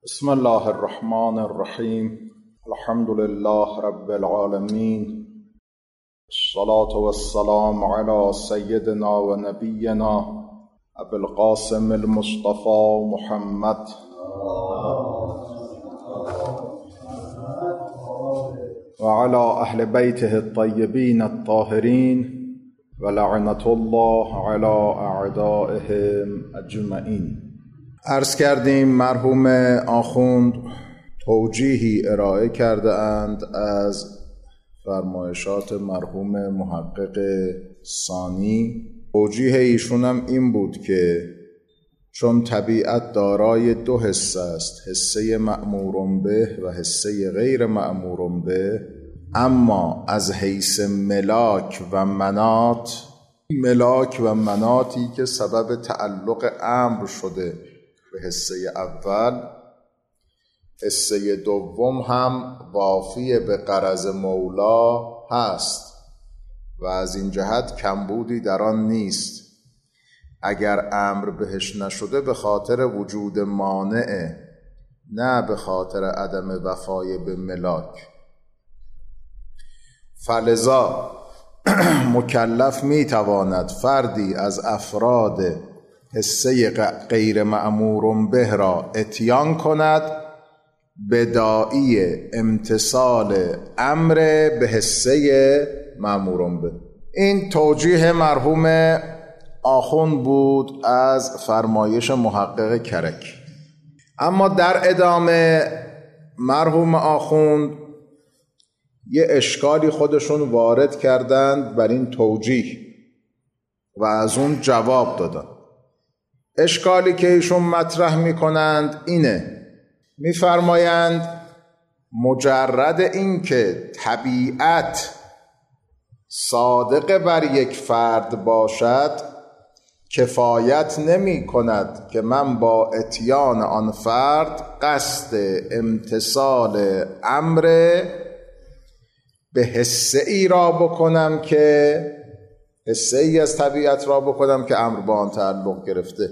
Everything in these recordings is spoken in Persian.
بسم الله الرحمن الرحیم. الحمد لله رب العالمین، الصلاة والسلام على سیدنا و نبینا ابی القاسم المصطفى محمد و على اهل بیته الطیبین الطاهرین و لعنة الله على اعدائهم اجمعین. عرض کردیم مرحوم آخوند توجیهی ارائه کرده اند از فرمایشات مرحوم محقق ثانی. توجیه ایشون هم این بود که چون طبیعت دارای دو حصه است، حصه مأمور به و حصه غیر مأمور به، اما از حیث ملاک و مناتی که سبب تعلق امر شده به حصه اول، حصه دوم هم وافی به غرض مولا هست و از این جهت کمبودی در آن نیست. اگر امر بهش نشده به خاطر وجود مانع، نه به خاطر عدم وفای به ملاک. فلذا مکلف میتواند فردی از افراد حصه غیر مأمور به را اتیان کند بداعی امتثال امر به حصه مأمور به. این توجیه مرحوم آخوند بود از فرمایش محقق کرک. اما در ادامه مرحوم آخوند یه اشکالی خودشون وارد کردند بر این توجیه و از اون جواب دادن. اشکالی که ایشون مطرح میکنند اینه، میفرمایند مجرد این که طبیعت صادق بر یک فرد باشد کفایت نمی کند که من با اتیان آن فرد قصد امتثال امر به حصه ای را بکنم، که حصه ای از طبیعت را بکنم که امر با آن تعلق گرفته.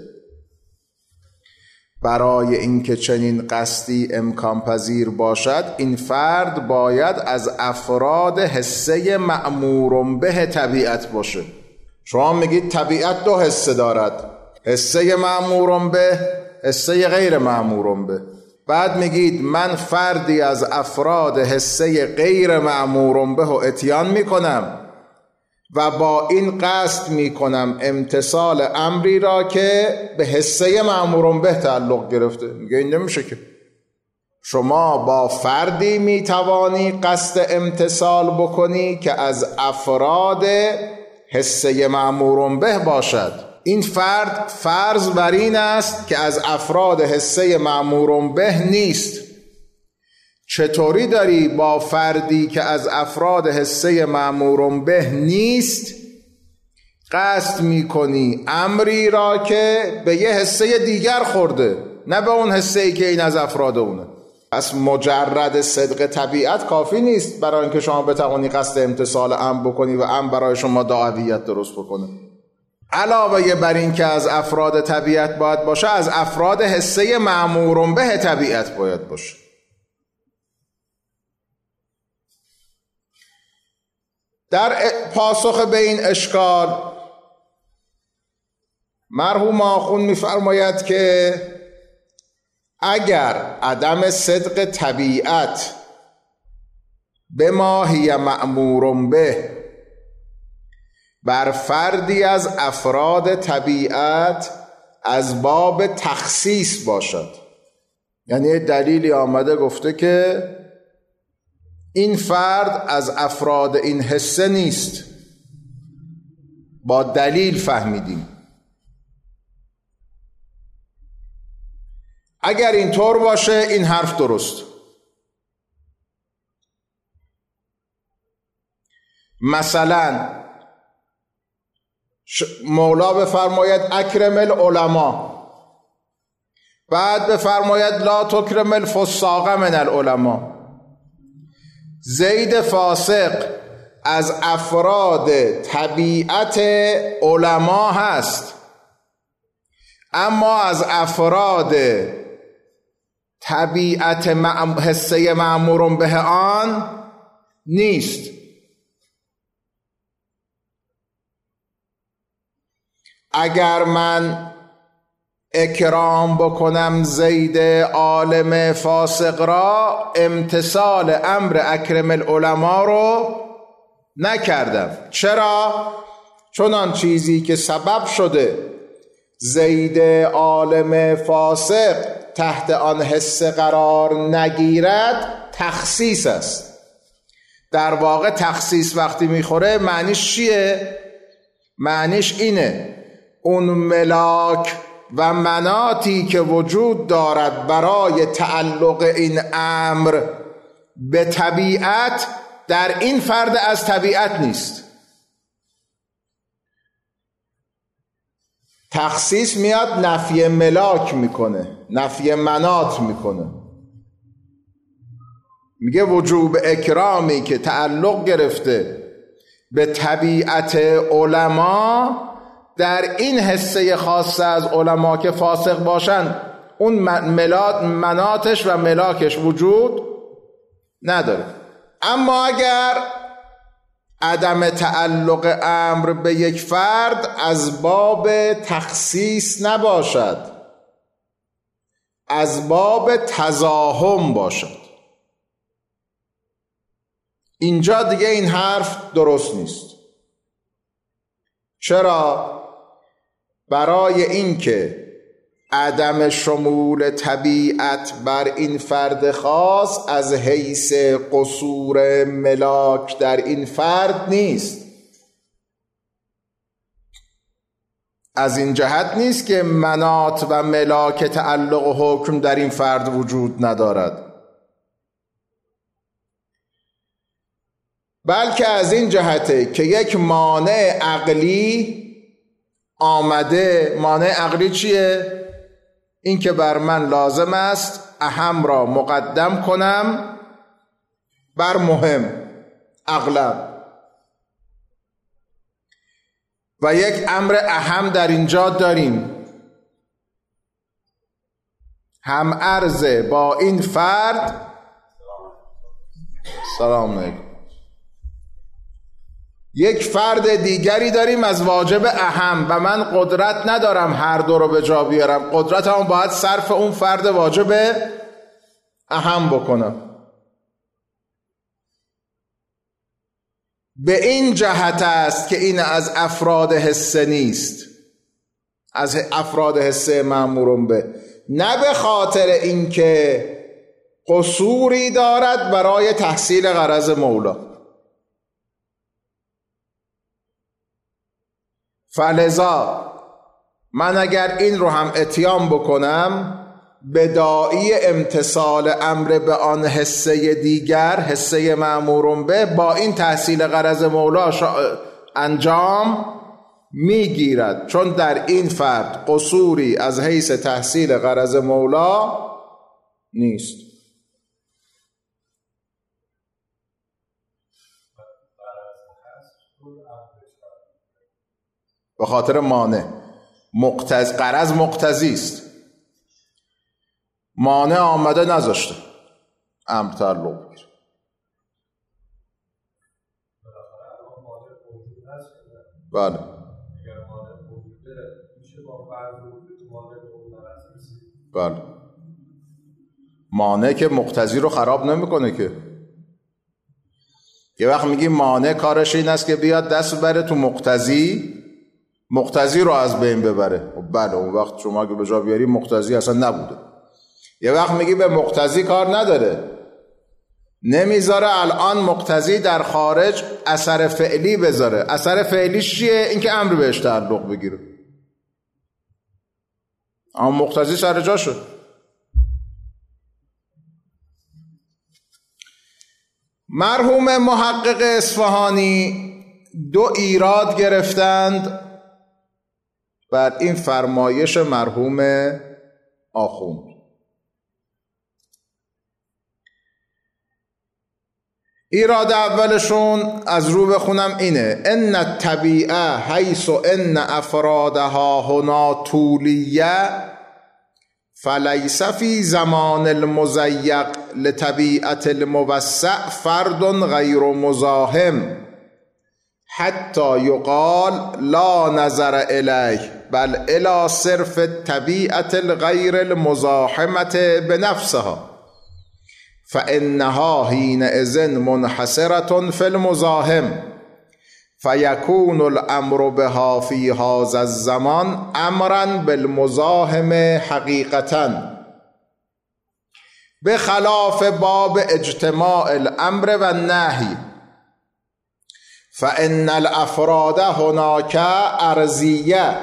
برای اینکه چنین قصدی امکان پذیر باشد، این فرد باید از افراد حصه مأمور به طبیعت باشه. شما میگید طبیعت دو حصه دارد، حصه مأمور به، حصه غیر مأمور به. بعد میگید من فردی از افراد حصه غیر مأمور به و اتیان میکنم و با این قصد میکنم امتثال امری را که به حصه مأمور به تعلق گرفته. میگه این نمیشه که شما با فردی میتوانی قصد امتثال بکنی که از افراد حصه مأمور به باشد. این فرد فرض بر این است که از افراد حصه مأمور به نیست. چطوری داری با فردی که از افراد حصه مأمور به نیست قصد میکنی امری را که به یه حصه دیگر خورده، نه به اون حصه ای که این از افراد اونه؟ پس مجرد صدق طبیعت کافی نیست برای اینکه شما بتوانی قصد امتثال امر بکنی و امر برای شما دعویت درست بکنه. علاوه بر این که از افراد طبیعت باید باشه، از افراد حصه مأمور به طبیعت باید باشه. در پاسخ به این اشکال مرحوم آخوند می‌فرماید که اگر عدم صدق طبیعت به ماهی مأمور به بر فردی از افراد طبیعت از باب تخصیص باشد، یعنی دلیلی آمده گفته که این فرد از افراد این حصه نیست، با دلیل فهمیدیم. اگر اینطور باشه این حرف درست. مثلا مولا بفرماید اکرم العلماء، بعد بفرماید لا تکرم الفساق من العلماء. زید فاسق از افراد طبیعت علما هست، اما از افراد طبیعت حسه مأمور به آن نیست. اگر من اکرام بکنم زید عالم فاسق را، امتثال امر اکرم العلماء رو نکردم. چرا؟ چون آن چیزی که سبب شده زید عالم فاسق تحت آن حصه قرار نگیرد تخصیص است. در واقع تخصیص وقتی میخوره معنیش چیه؟ معنیش اینه اون ملاک و مناطی که وجود دارد برای تعلق این امر به طبیعت در این فرد از طبیعت نیست. تخصیص میاد نفی ملاک میکنه، نفی مناط میکنه. میگه وجوب اکرامی که تعلق گرفته به طبیعت علما، در این حصه خاصه از علما که فاسق باشن اون مناطش و ملاکش وجود نداره. اما اگر عدم تعلق امر به یک فرد از باب تخصیص نباشد، از باب تزاحم باشد، اینجا دیگه این حرف درست نیست. چرا؟ برای اینکه عدم شمول طبیعت بر این فرد خاص از حیث قصور ملاک در این فرد نیست. از این جهت نیست که مناط و ملاک تعلق و حکم در این فرد وجود ندارد، بلکه از این جهته که یک مانع عقلی آمده. مانع عقلی چیه؟ این که بر من لازم است اهم را مقدم کنم بر مهم عقلا، و یک امر اهم در اینجا داریم، هم عرضه با این فرد. سلام علیکم. یک فرد دیگری داریم از واجب اهم و من قدرت ندارم هر دو رو به جا بیارم، قدرت هم باید صرف اون فرد واجب اهم بکنم. به این جهت است که این از افراد حصه نیست، از افراد حصه مأمور به، نه به خاطر اینکه قصوری دارد برای تحصیل غرض مولا. فلذا من اگر این رو هم اتیان بکنم بداعی امتثال امر به آن حصه دیگر، حصه مأمور به، با این تحصیل غرض مولا انجام میگیرد، چون در این فرد قصوری از حیث تحصیل غرض مولا نیست. به خاطر مانع غرض مقتضی است، مانع آمده نذاشته امر تعلق بگیره. بله. بله. مانع که مقتضی رو خراب نمیکنه که. یه وقت میگی مانع کارش این است که بیاد دست بره تو مقتضی رو از بین ببره. بله، اون وقت شما اگه به جا بیاری مقتضی اصلا نبوده. یه وقت میگی به مقتضی کار نداره، نمیذاره الان مقتضی در خارج اثر فعلی بذاره. اثر فعلیش چیه؟ این که امر بهش تعلق بگیره. اما مقتضی سر جاشه. مرحوم محقق اصفهانی دو ایراد گرفتند بر این فرمایش مرحوم آخوند. ایراد اولشون از رو بخونم اینه: ان الطبیعه حیث ان افرادها هنا طولیه فلیس فی زمان المضیق لطبیعت الموسع فرد غیر مزاحم حتی یقال لا نظر الیه بل الی صرف طبیعت الغیر المزاحمة بنفسها فانها حینئذ منحصرة فی المزاحم فیکون الامر بها فی هذا الزمان امرا بالمزاحم حقیقتا بخلاف باب اجتماع الامر و النهی فان الافراد هناك ارضیه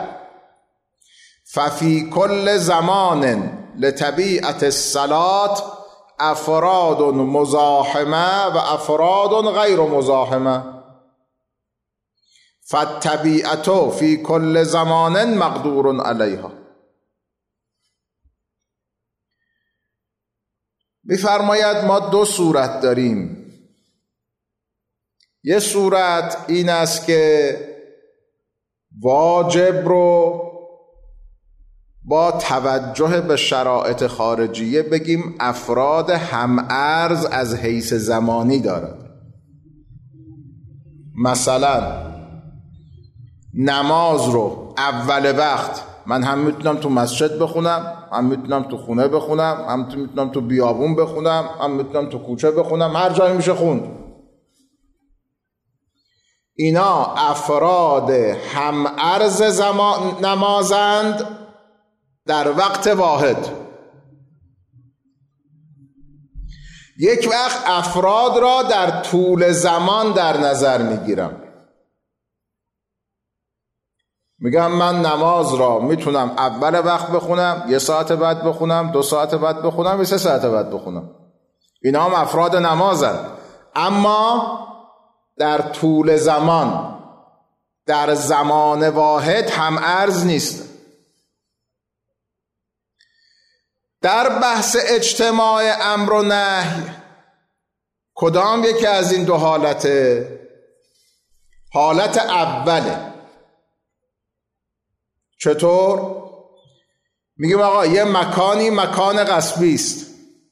ففي كل زمان لطبیعت الصلاة افراد مزاحمه و افراد غیر مزاحمه فالطبیعت فی کل زمان مقدور علیها. می‌فرماید ما دو صورت داریم. یه صورت این است که واجب رو با توجه به شرایط خارجیه بگیم افراد هم‌عرض از حیث زمانی دارد. مثلا نماز رو اول وقت من هم میتونم تو مسجد بخونم، هم میتونم تو خونه بخونم، هم میتونم تو بیابون بخونم، هم میتونم تو کوچه بخونم، هر جایی میشه خوند. اینا افراد هم‌عرض نمازند در وقت واحد. یک وقت افراد را در طول زمان در نظر میگیرم، میگم من نماز را میتونم اول وقت بخونم، 1 ساعت بعد بخونم، 2 ساعت بعد بخونم، 3 ساعت بعد بخونم. اینا هم افراد نمازند، اما در طول زمان در زمان واحد هم ارز نیست. در بحث اجتماع امر و نهی کدام یکی از این دو حالته؟ حالت اوله. چطور؟ میگیم آقا یه مکانی مکان غصبی است،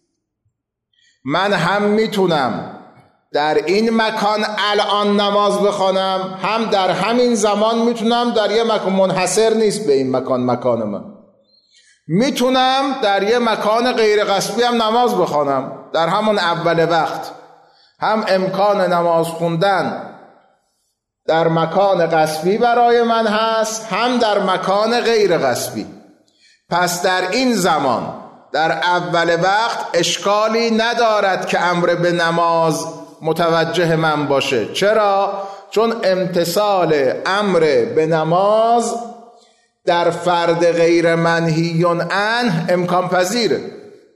من هم میتونم در این مکان الان نماز بخوانم، هم در همین زمان میتونم در یه مکان، منحصر نیست به این مکان من، میتونم در یه مکان غیر غصبی هم نماز بخوانم در همون اول وقت. هم امکان نماز خوندن در مکان غصبی برای من هست، هم در مکان غیر غصبی. پس در این زمان در اول وقت اشکالی ندارد که امر به نماز متوجه من باشه. چرا؟ چون امتثال امر به نماز در فرد غیر منهی عنه امکان پذیره.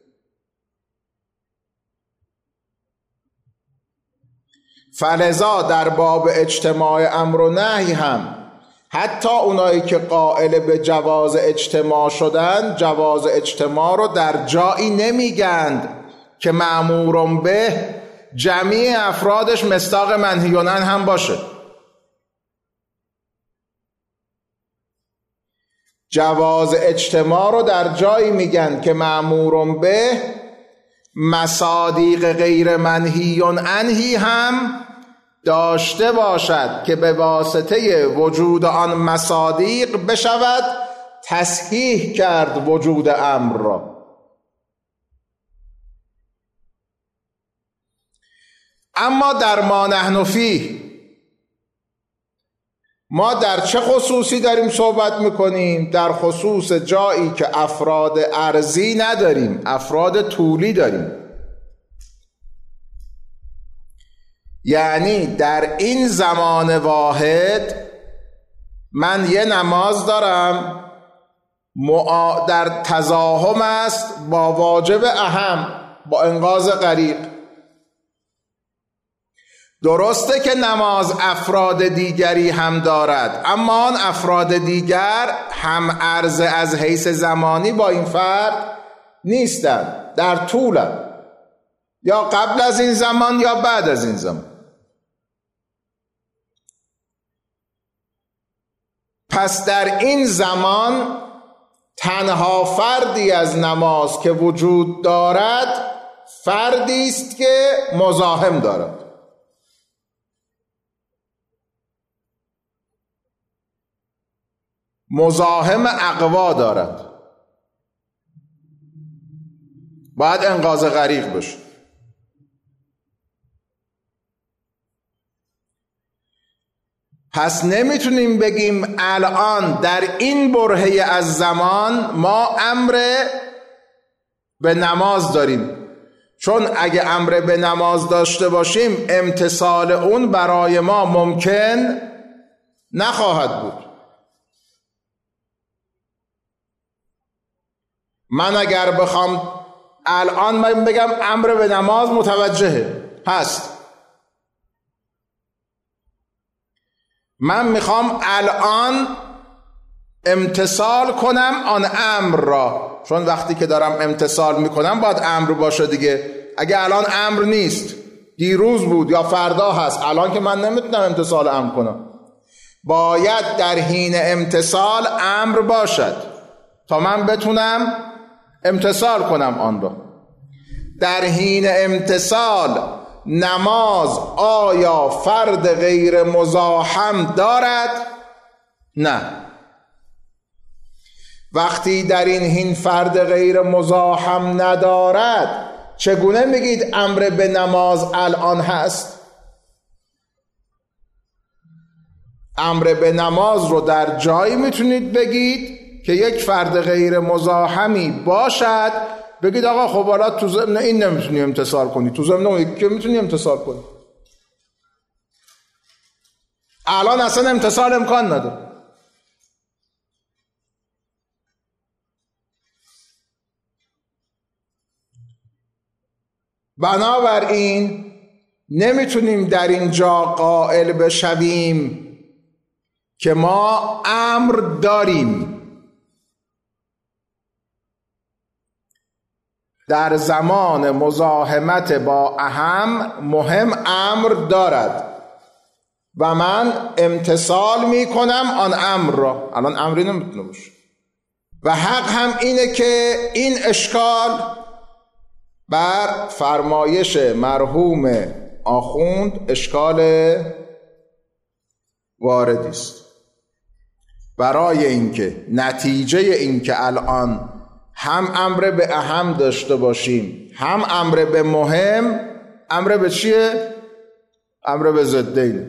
فلذا در باب اجتماع امر و نهی هم حتی اونایی که قائل به جواز اجتماع شدن، جواز اجتماع رو در جایی نمیگند که مأمور به جمعی افرادش مصداق منهی عنه هم باشه. جواز اجتماع رو در جایی میگن که مأمور به مصادیق غیر منهی عنه هم داشته باشد که به واسطه وجود آن مصادیق بشود تصحیح کرد وجود امر را. اما در ما نحن فیه ما در چه خصوصی داریم صحبت میکنیم؟ در خصوص جایی که افراد ارضی نداریم، افراد طولی داریم. یعنی در این زمان واحد من یه نماز دارم در تزاحم است با واجب اهم، با انقاذ غریق. درسته که نماز افراد دیگری هم دارد، اما آن افراد دیگر هم عرض از حیث زمانی با این فرد نیستند، در طولن، یا قبل از این زمان یا بعد از این زمان. پس در این زمان تنها فردی از نماز که وجود دارد فردی است که مزاحم دارد. مزاحم اقوا دارد، باید انقاذ غریق بشه. پس نمیتونیم بگیم الان در این برهه از زمان ما امر به نماز داریم، چون اگه امر به نماز داشته باشیم امتثال اون برای ما ممکن نخواهد بود. من اگر بخوام الان من بگم امر به نماز متوجهه هست، من میخوام الان امتثال کنم آن امر را، چون وقتی که دارم امتثال میکنم باید امر باشه دیگه. اگه الان امر نیست، دیروز بود یا فردا هست، الان که من نمیتونم امتثال امر کنم. باید در حین امتثال امر باشد تا من بتونم امتثال کنم آن را. در حین امتثال نماز آیا فرد غیر مزاحم دارد؟ نه. وقتی در این حین فرد غیر مزاحم ندارد، چگونه میگید امر به نماز الان هست؟ امر به نماز رو در جایی میتونید بگید که یک فرد غیر مزاحمی باشد، بگید آقا خب حالا تو ضمن این نمیتونی امتثال کنی، تو ضمن اون یکی میتونی امتثال کنی. الان اصلا امتثال امکان نداره. بنابراین نمیتونیم در اینجا قائل بشویم که ما امر داریم. در زمان مزاحمت با اهم مهم امر دارد و من امتثال میکنم آن امر را. الان امری نمیتونه باشه. و حق هم اینه که این اشکال بر فرمایش مرحوم آخوند اشکال واردی است، برای اینکه نتیجه اینکه الان هم امر به اهم داشته باشیم هم امر به مهم، امر به چیه؟ امر به ضدین.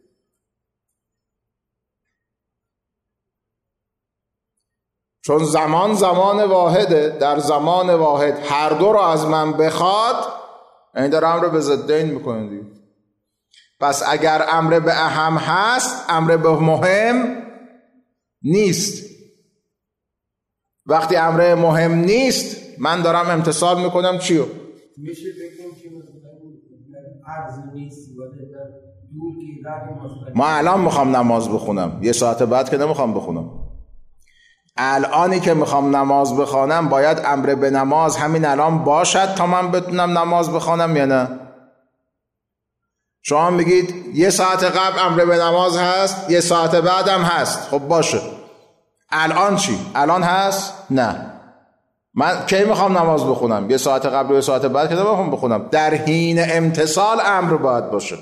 چون زمان واحده، در زمان واحد هر دو رو از من بخواد، این داره امر به ضدین میکنه دیگه. پس اگر امر به اهم هست امر به مهم نیست. وقتی امر مهم نیست من دارم امتثال میکنم چیو؟ میشه بگیم که عرض نیست ما الان میخوام نماز بخونم، یه ساعت بعد که نمیخوام بخونم. الانی که میخوام نماز بخونم باید امر به نماز همین الان باشد تا من بتونم نماز بخونم یا نه؟ شما میگید یه ساعت قبل امر به نماز هست، یه ساعت بعد هم هست. خب باشه، الان چی؟ الان هست؟ نه. من کی میخوام نماز بخونم؟ یه ساعت قبل و یه ساعت بعد که نمیخوام بخونم. در حین امتثال امر باید باشه.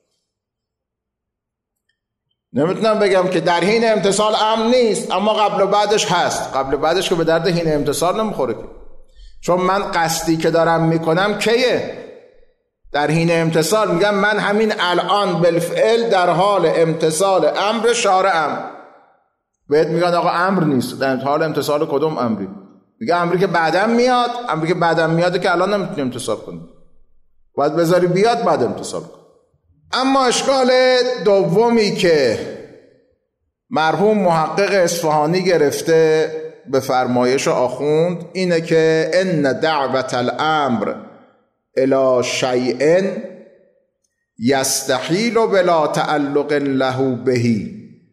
نمیتونم بگم که در حین امتثال امر نیست اما قبل و بعدش هست. قبل و بعدش که به درد حین امتثال نمیخوره که، چون من قصدی که دارم میکنم کیه؟ در حین امتثال. میگم من همین الان بالفعل در حال امتثال امر شارعم. بهت میگن آقا امر نیست، در حال امتثال کدوم امری؟ میگه امری که بعدم میاد. امری که بعدم میاده که الان نمیتونی امتثال کنی، باید بذاری بیاد بعد امتثال کن. اما اشکال دومی که مرحوم محقق اصفهانی گرفته به فرمایش آخوند اینه که ان دعوت الامر الی شیء یستحیل بلا تعلق له بهی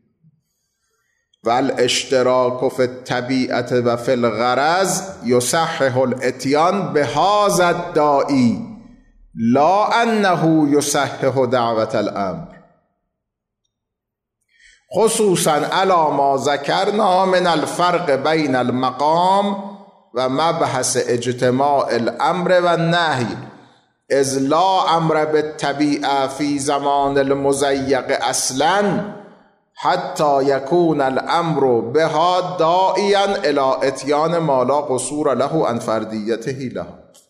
و الاشتراک فی الطبیعت و فی الغرض یصحح الاتیان بهذا الداعی لا انه یصحح دعوت الامر. خصوصا علی ما ذکرنا من الفرق بین المقام و مبحث اجتماع الامر و النهی اذ لا امر بالطبیعه فی زمان المضیق اصلا حتی یکون الامر بها داعیا الی اتیان ما لا قصور له عن فردیته له.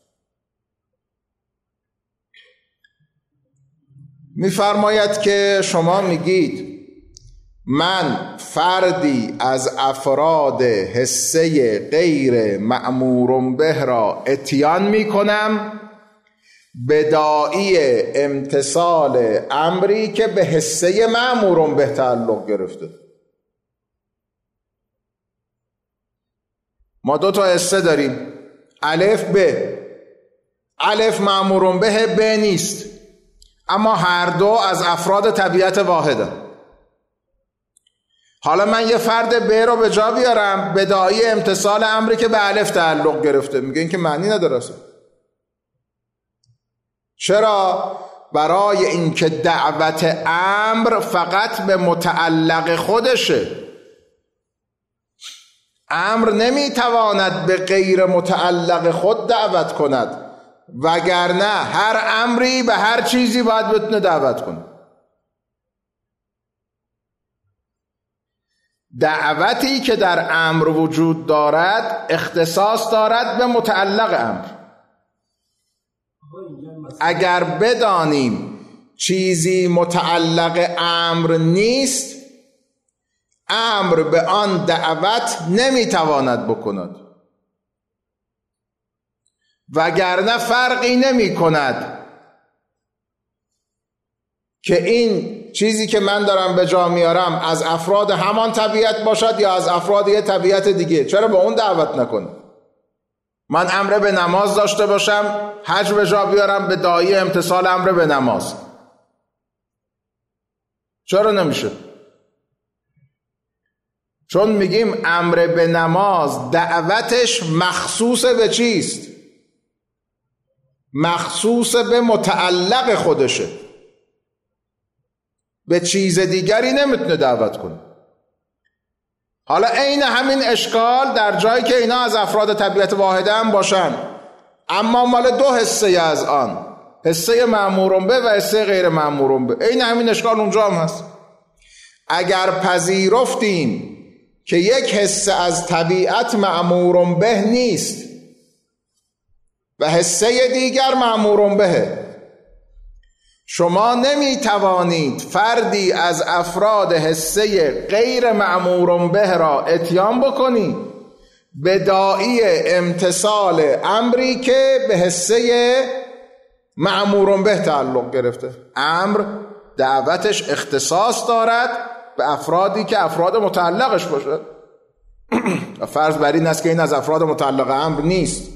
میفرماید که شما میگید من فردی از افراد حصه غیر مأمور به را اتیان میکنم به داعی امتثال امری که به حصه مأمور به تعلق گرفته. ما دو تا حصه داریم، الف ب. الف مأمور به ب نیست، اما هر دو از افراد طبیعت واحده. حالا من یه فرد ب رو به جا بیارم به داعی امتثال امری که به الف تعلق گرفته، میگه این که معنی نداره اصلا. چرا؟ برای اینکه دعوت امر فقط به متعلق خودشه. امر نمیتواند به غیر متعلق خود دعوت کند، وگرنه هر امری به هر چیزی باید بتونه دعوت کنه. دعوتی که در امر وجود دارد اختصاص دارد به متعلق امر. اگر بدانیم چیزی متعلق امر نیست، امر به آن دعوت نمیتواند بکند، وگرنه فرقی نمی کند که این چیزی که من دارم به جا میارم از افراد همان طبیعت باشد یا از افراد یه طبیعت دیگه. چرا به اون دعوت نکنه؟ من امر به نماز داشته باشم، حج به جا بیارم به داعی امتثال امر به نماز، چرا نمیشه؟ چون میگیم امر به نماز دعوتش مخصوص به چیست؟ مخصوص به متعلق خودشه، به چیز دیگری نمیتونه دعوت کنه. حالا عین همین اشکال در جایی که اینا از افراد طبیعت واحده هم باشن، اما مال دو حصه از آن، حصه مأمور به و حصه غیر مأمور به، عین همین اشکال اونجا هم هست. اگر پذیرفتیم که یک حصه از طبیعت مأمور به نیست و حصه دیگر مأمور بهه، شما نمی توانید فردی از افراد حصه غیر مأمور به را اتیان بکنید به داعی امتثال امری که به حصه مأمور به تعلق گرفته. امر دعوتش اختصاص دارد به افرادی که افراد متعلقش باشه. فرض بر این است که این از افراد متعلق امر نیست.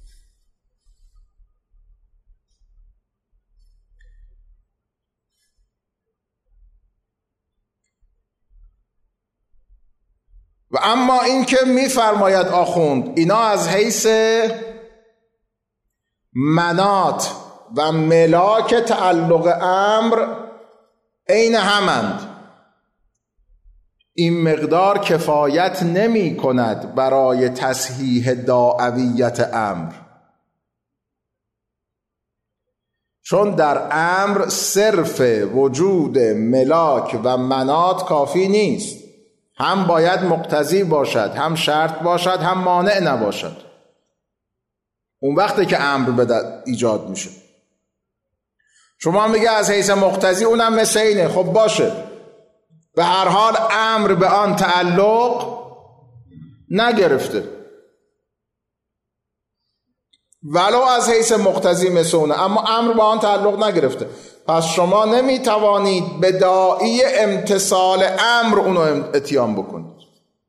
و اما این که میفرماید آخوند اینا از حیث منات و ملاک تعلق امر عین همند، این مقدار کفایت نمی کند برای تصحیح دعویت امر، چون در امر صرف وجود ملاک و منات کافی نیست، هم باید مقتضی باشد، هم شرط باشد، هم مانع نباشد. اون وقتی که امر به ایجاد میشه. شما میگه از حیث مقتضی اونم مثل اینه، خب باشه، به هر حال امر به آن تعلق نگرفته، ولو از حیث مقتضی مثل اونه، اما امر به آن تعلق نگرفته. پس شما نمیتوانید به داعی امتثال امر اونو اتیان بکنید.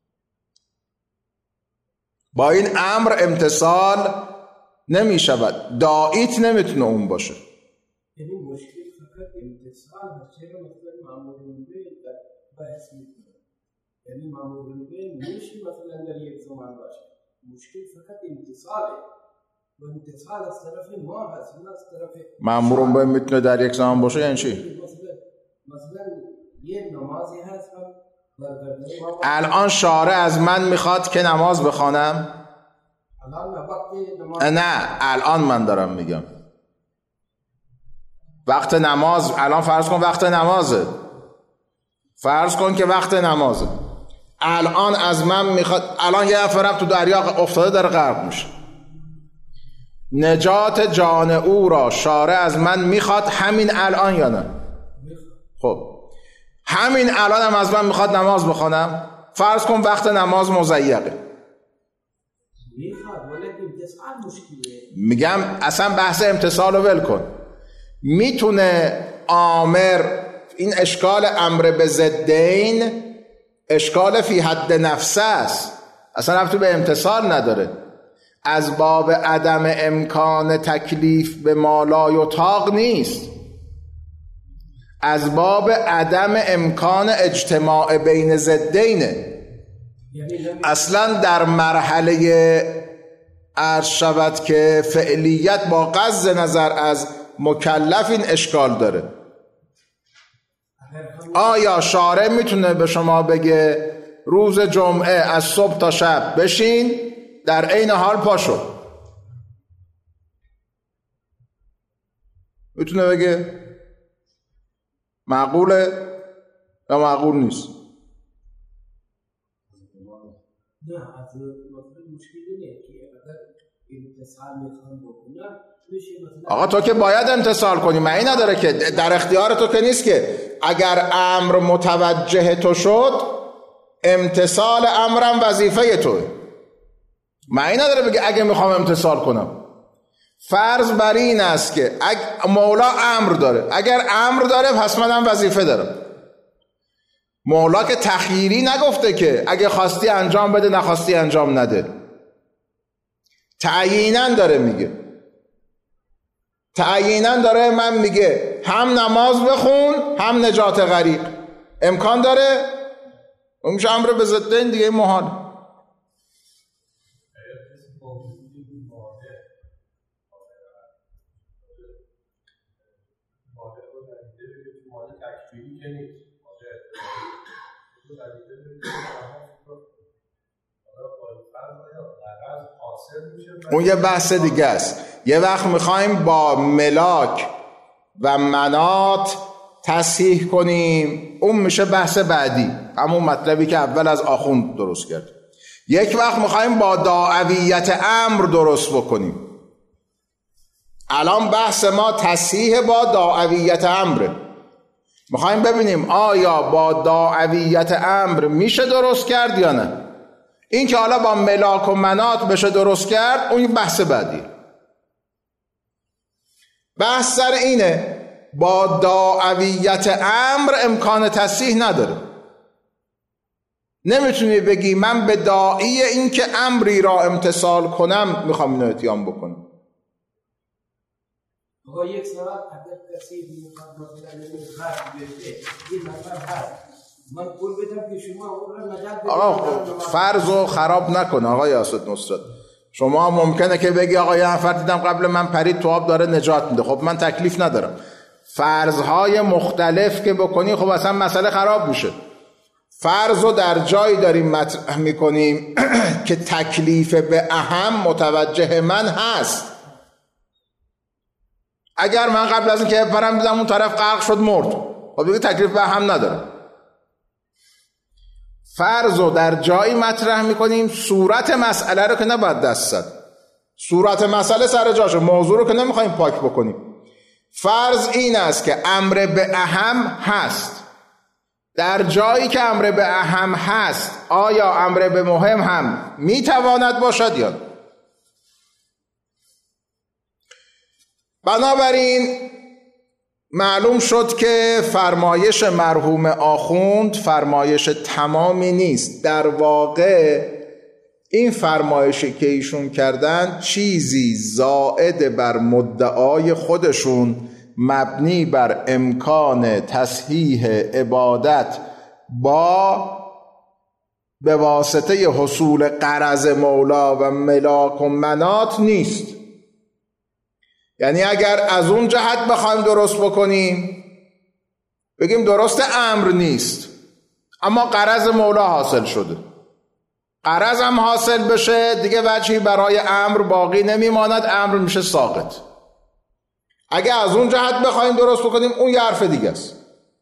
با این امر امتثال نمیشود، داعیت نمیتونه اون باشه. یعنی مشکل فقط امتثال هست، چرا مثلا مأمور به بحث میکنه، یعنی مأمور به نمیشه مثلا در یک زمان باشه، مشکل فقط امتثاله و امتثال از طرف ما هست، نه از طرف مأمور به میتونه در یک زمان باشه. یعنی چی؟ مثلا یه نمازی هست الان شارع از من میخواد که نماز بخوانم؟ نه الان من دارم میگم وقت نماز. الان فرض کن وقت نمازه، فرض کن که وقت نمازه، الان از من میخواد، الان یه نفرم تو دریا افتاده داره غرق میشه، نجات جان او را شارع از من میخواد همین الان یا نه؟ خب همین الان هم از من میخواد نماز بخوانم؟ فرض کن وقت نماز مضیقه. میگم اصلا بحث امتصال رو ول کن. میتونه آمر، این اشکال امر به ضدین اشکال فی حد نفسه است، اصلا ربطی به امتصال نداره، از باب عدم امکان تکلیف به ما لا یطاق نیست، از باب عدم امکان اجتماع بین ضدینه. اصلا در مرحله عرض شود که فعلیت با قصد نظر از مکلف این اشکال داره. آیا شارع میتونه به شما بگه روز جمعه از صبح تا شب بشین، در عین حال پاشو؟ میتونه بگه؟ معقوله یا معقول نیست؟ نه از مشکلی نه که اگر امتصال میخوام بکنم آقا تو که باید امتصال کنی، معنی نداره که در اختیار تو که نیست که اگر امر متوجه تو شد امتصال امرم وظیفه توه، معنی نداره بگه اگه میخوام امتصال کنم. فرض بر این است که مولا امر داره، اگر امر داره پس منم وظیفه دارم. مولا که تخییری نگفته که اگه خواستی انجام بده نخواستی انجام نده، تعییناً داره میگه، تعییناً داره من میگه هم نماز بخون هم نجات غریق. امکان داره؟ اون میشه امر به ضدین دیگه، محال. اون یه بحث دیگه است. یه وقت میخوایم با ملاک و منات تصحیح کنیم، اون میشه بحث بعدی، همون مطلبی که اول از آخوند درست کرد. یک وقت میخوایم با داعویت امر درست بکنیم. الان بحث ما تصحیح با داعویت امره. میخوایم ببینیم آیا با داعویت امر میشه درست کرد یا نه. این که حالا با ملاک و منات بشه درست کرد اون بحث بعدی. بحث سر اینه با داعویت امر امکان تصحیح نداره. نمیتونی بگی من به داعی این که امری را امتثال کنم میخوام اینو اتیام بکنم. آقا یک سوال، اگر کسی میخواد مثلا غرب بشه، این نفر هست من پول بدم که شما اون را نجات بدید. آقا فرضو خراب نکن آقای اسد نصرت. شما ممکنه که بگی آقا یه نفر دیدم قبل من پرید تو آب داره نجات میده، خب من تکلیف ندارم. فرضهای مختلف که بکنی خب اصلا مسئله خراب میشه. فرضو در جایی داریم مطرح میکنیم که تکلیف به اهم متوجه من هست. اگر من قبل از این که پرم دیدم اون طرف غرق شد مرد، خب دیگه تکلیف به اهم نداره. فرضو در جایی مطرح میکنیم صورت مسئله رو که نباید دست زد. صورت مسئله سر جاشه، موضوع رو که نمیخوایم پاک بکنیم. فرض این است که امر به اهم هست. در جایی که امر به اهم هست آیا امر به مهم هم میتواند باشد یا؟ بنابراین معلوم شد که فرمایش مرحوم آخوند فرمایش تمامی نیست. در واقع این فرمایشی که ایشون کردن چیزی زائد بر مدعای خودشون مبنی بر امکان تصحیح عبادت با به واسطه حصول غرض مولا و ملاک و منات نیست. یعنی اگر از اون جهت بخوایم درست بکنیم بگیم درسته امر نیست اما غرض مولا حاصل شده، غرض هم حاصل بشه دیگه وجهی برای امر باقی نمیماند، امر میشه ساقط. اگه از اون جهت بخوایم درست بکنیم اون یه حرف دیگه است.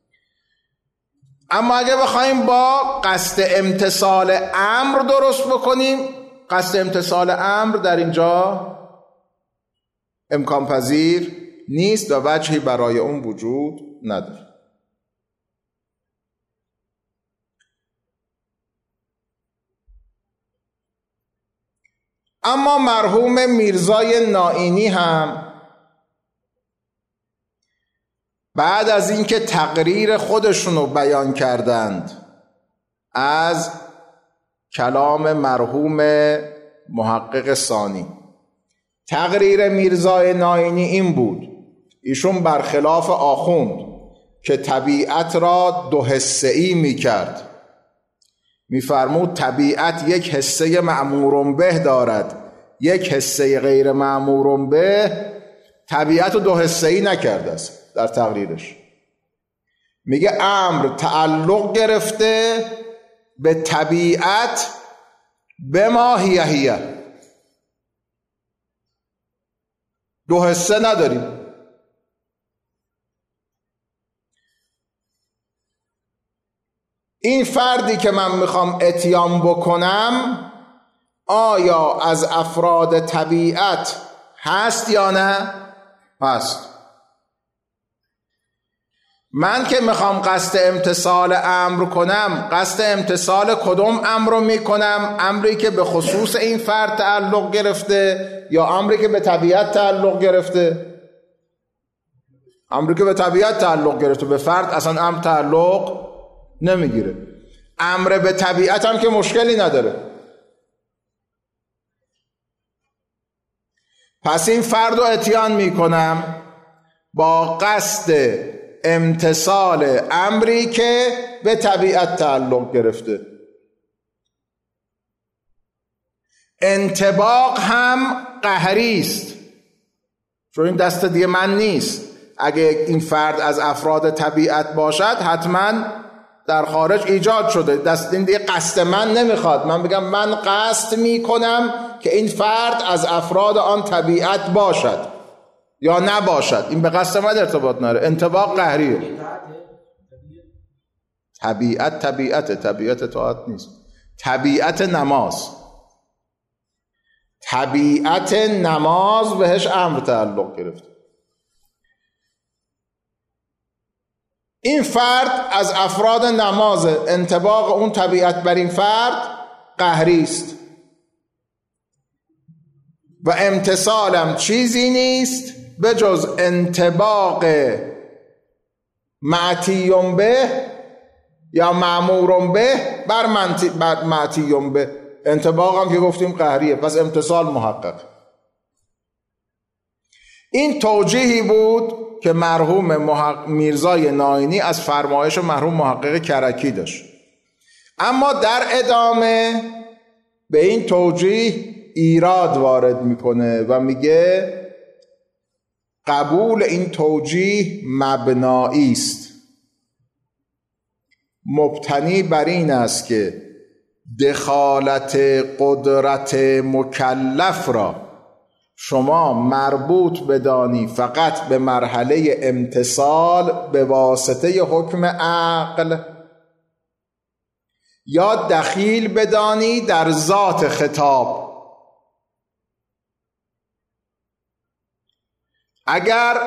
اما اگه بخوایم با قصد امتثال امر درست بکنیم، قصد امتثال امر در اینجا امکان پذیر نیست و وجهی برای اون وجود نداره. اما مرحوم میرزای نائینی هم بعد از اینکه تقریر خودشونو بیان کردند از کلام مرحوم محقق ثانی، تقریر میرزای نائینی این بود، ایشون برخلاف آخوند که طبیعت را دو حسه‌ای میکرد، میفرمود طبیعت یک حسه مأمور به دارد، یک حسه غیر مأمور به، طبیعت رو دو حسه‌ای نکرده است. در تقریرش میگه امر تعلق گرفته به طبیعت به ما هیه، دو حسه نداریم. این فردی که من میخوام اتیان بکنم آیا از افراد طبیعت هست یا نه؟ هست. من که میخوام قصد امتثال امر کنم، قصد امتثال کدوم امر رو میکنم؟ امری که به خصوص این فرد تعلق گرفته یا امری که به طبیعت تعلق گرفته؟ امری که به طبیعت تعلق گرفته، به فرد اصلا امر تعلق نمیگیره. امر به طبیعت هم که مشکلی نداره. پس این فرد رو اتیان میکنم با قصد امتثال امری که به طبیعت تعلق گرفته. انطباق هم قهری است، چون این دست دیگه من نیست. اگه این فرد از افراد طبیعت باشد حتما در خارج ایجاد شده، دست این دیگه قصد من نمیخواد. من بگم من قصد میکنم که این فرد از افراد آن طبیعت باشد یا نباشد، این به قصد من ارتباط نداره. انطباق قهریه. طبیعت طاعت نیست، طبیعت نماز، طبیعت نماز بهش امر تعلق گرفته. این فرد از افراد نماز، انطباق اون طبیعت بر این فرد قهری است و امتثالم چیزی نیست به جز انطباق معتیون به یا مأمورون به بر معتیون به. انطباق هم که گفتیم قهریه، پس امتثال محقق. این توجیهی بود که مرحوم میرزای نائینی از فرمایش مرحوم محقق کرکی داشت. اما در ادامه به این توجیه ایراد وارد میکنه و میگه قبول این توجیه مبنایی است، مبتنی بر این است که دخالت قدرت مکلف را شما مربوط بدانی فقط به مرحله امتثال به واسطه حکم عقل، یا دخیل بدانی در ذات خطاب. اگر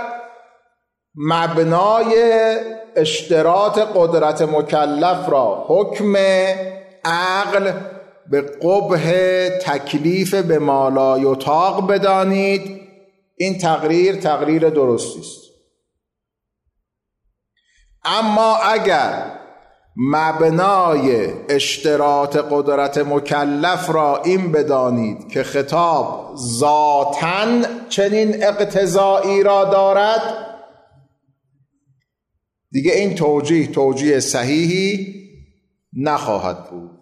مبنای اشتراط قدرت مکلف را حکم عقل به قبح تکلیف به ما لا یطاق بدانید، این تقریر درستی است. اما اگر مبنای اشتراط قدرت مکلف را این بدانید که خطاب ذاتاً چنین اقتضایی را دارد، دیگه این توجیه صحیحی نخواهد بود.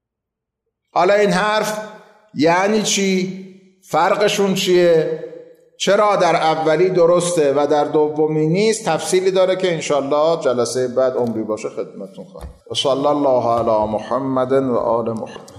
حالا این حرف یعنی چی؟ فرقشون چیه؟ چرا در اولی درسته و در دومی نیست تفصیلی داره که انشالله جلسه بعد عمری باشه خدمتتون خواهم. و صلی الله علی محمد و آل محمد.